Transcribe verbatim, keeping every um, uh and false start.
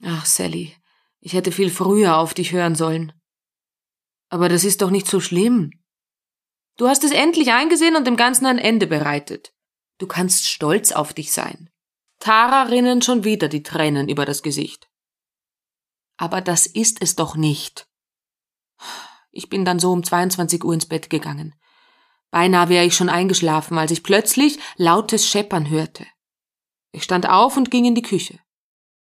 Ach, Sally, ich hätte viel früher auf dich hören sollen. Aber das ist doch nicht so schlimm. Du hast es endlich eingesehen und dem Ganzen ein Ende bereitet. Du kannst stolz auf dich sein. Tara rinnen schon wieder die Tränen über das Gesicht. Aber das ist es doch nicht. Ich bin dann so um zweiundzwanzig Uhr ins Bett gegangen. Beinahe wäre ich schon eingeschlafen, als ich plötzlich lautes Scheppern hörte. Ich stand auf und ging in die Küche.